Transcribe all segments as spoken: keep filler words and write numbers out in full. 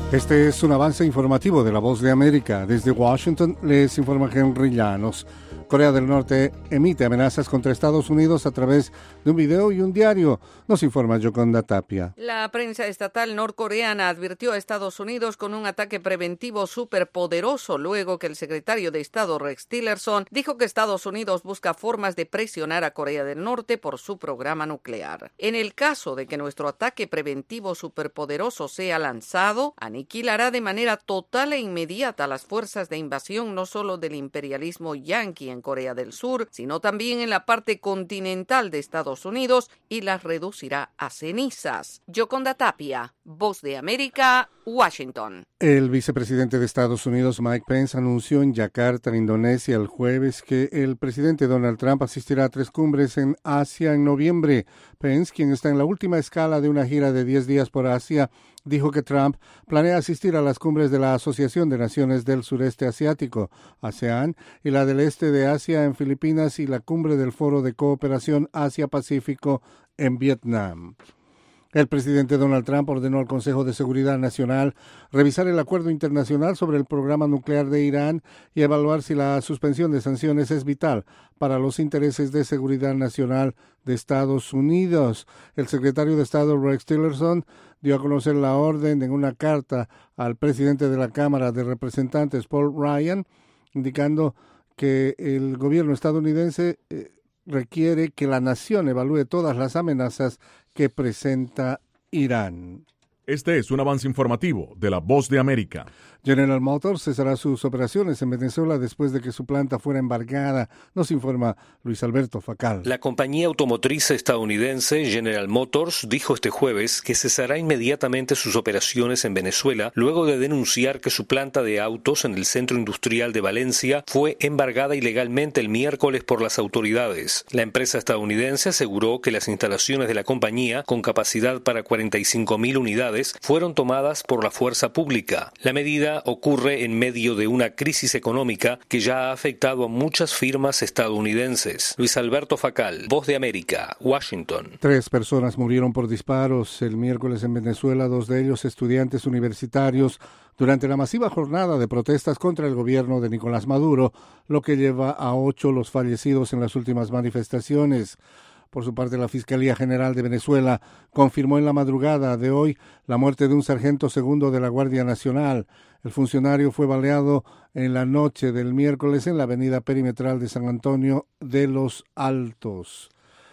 Este es un avance informativo de La Voz de América. Desde Washington les informa Henry Llanos. Corea del Norte emite amenazas contra Estados Unidos a través de un video y un diario. Nos informa Yoconda Tapia. La prensa estatal norcoreana advirtió a Estados Unidos con un ataque preventivo superpoderoso luego que el secretario de Estado Rex Tillerson dijo que Estados Unidos busca formas de presionar a Corea del Norte por su programa nuclear. En el caso de que nuestro ataque preventivo superpoderoso sea lanzado, aniquilará de manera total e inmediata las fuerzas de invasión no solo del imperialismo yanqui en Corea del Sur, sino también en la parte continental de Estados Unidos y las reducirá a cenizas. Yoconda Tapia, Voz de América, Washington. El vicepresidente de Estados Unidos, Mike Pence, anunció en Yakarta, en Indonesia, el jueves que el presidente Donald Trump asistirá a tres cumbres en Asia en noviembre. Pence, quien está en la última escala de una gira de diez días por Asia, dijo que Trump planea asistir a las cumbres de la Asociación de Naciones del Sureste Asiático, ASEAN, y la del Este de Asia en Filipinas y la cumbre del Foro de Cooperación Asia-Pacífico en Vietnam. El presidente Donald Trump ordenó al Consejo de Seguridad Nacional revisar el acuerdo internacional sobre el programa nuclear de Irán y evaluar si la suspensión de sanciones es vital para los intereses de seguridad nacional de Estados Unidos. El secretario de Estado Rex Tillerson dio a conocer la orden en una carta al presidente de la Cámara de Representantes, Paul Ryan, indicando que el gobierno estadounidense eh, requiere que la nación evalúe todas las amenazas que presenta Irán. Este es un avance informativo de La Voz de América. General Motors cesará sus operaciones en Venezuela después de que su planta fuera embargada, nos informa Luis Alberto Facal. La compañía automotriz estadounidense General Motors dijo este jueves que cesará inmediatamente sus operaciones en Venezuela luego de denunciar que su planta de autos en el centro industrial de Valencia fue embargada ilegalmente el miércoles por las autoridades. La empresa estadounidense aseguró que las instalaciones de la compañía, con capacidad para cuarenta y cinco mil unidades, fueron tomadas por la fuerza pública. La medida ocurre en medio de una crisis económica que ya ha afectado a muchas firmas estadounidenses. Luis Alberto Facal, Voz de América, Washington. Tres personas murieron por disparos el miércoles en Venezuela, dos de ellos estudiantes universitarios, durante la masiva jornada de protestas contra el gobierno de Nicolás Maduro, lo que lleva a ocho los fallecidos en las últimas manifestaciones. Por su parte, la Fiscalía General de Venezuela confirmó en la madrugada de hoy la muerte de un sargento segundo de la Guardia Nacional. El funcionario fue baleado en la noche del miércoles en la avenida perimetral de San Antonio de los Altos.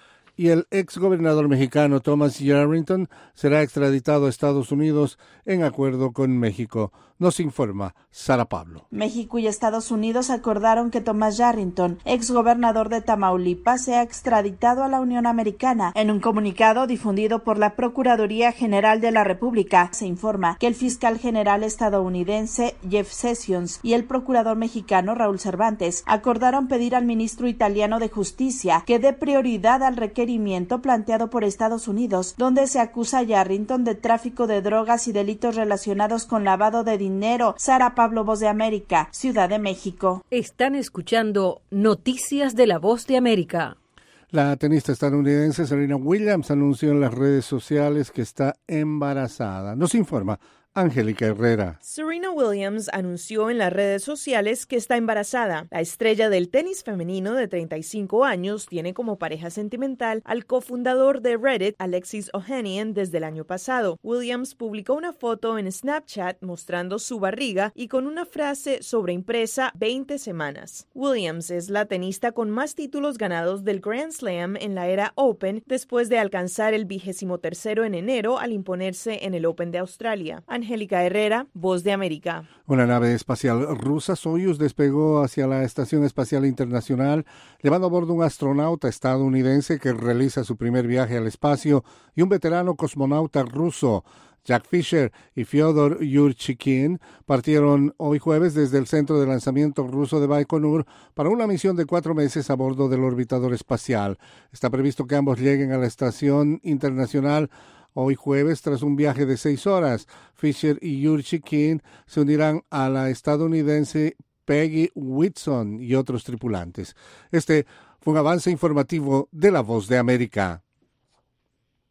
Y el exgobernador mexicano Thomas Yarrington será extraditado a Estados Unidos en acuerdo con México. Nos informa Sara Pablo. México y Estados Unidos acordaron que Thomas Yarrington, exgobernador de Tamaulipas, sea extraditado a la Unión Americana. En un comunicado difundido por la Procuraduría General de la República, se informa que el fiscal general estadounidense Jeff Sessions y el procurador mexicano Raúl Cervantes acordaron pedir al ministro italiano de Justicia que dé prioridad al requerimiento planteado por Estados Unidos, donde se acusa a Yarrington de tráfico de drogas y delitos relacionados con lavado de dinero. Sara Pablo, Voz de América, Ciudad de México. Están escuchando Noticias de la Voz de América. La tenista estadounidense Serena Williams anunció en las redes sociales que está embarazada. Nos informa Angélica Herrera. Serena Williams anunció en las redes sociales que está embarazada. La estrella del tenis femenino de treinta y cinco años tiene como pareja sentimental al cofundador de Reddit, Alexis Ohanian, desde el año pasado. Williams publicó una foto en Snapchat mostrando su barriga y con una frase sobreimpresa veinte semanas. Williams es la tenista con más títulos ganados del Grand Slam en la era Open, después de alcanzar el vigésimo tercero en enero al imponerse en el Open de Australia. Angélica Herrera, Voz de América. Una nave espacial rusa, Soyuz, despegó hacia la Estación Espacial Internacional, llevando a bordo un astronauta estadounidense que realiza su primer viaje al espacio y un veterano cosmonauta ruso. Jack Fisher y Fyodor Yurchikhin partieron hoy jueves desde el centro de lanzamiento ruso de Baikonur para una misión de cuatro meses a bordo del orbitador espacial. Está previsto que ambos lleguen a la Estación Internacional hoy jueves tras un viaje de seis horas. Fisher y Yurchikhin se unirán a la estadounidense Peggy Whitson y otros tripulantes. Este fue un avance informativo de La Voz de América.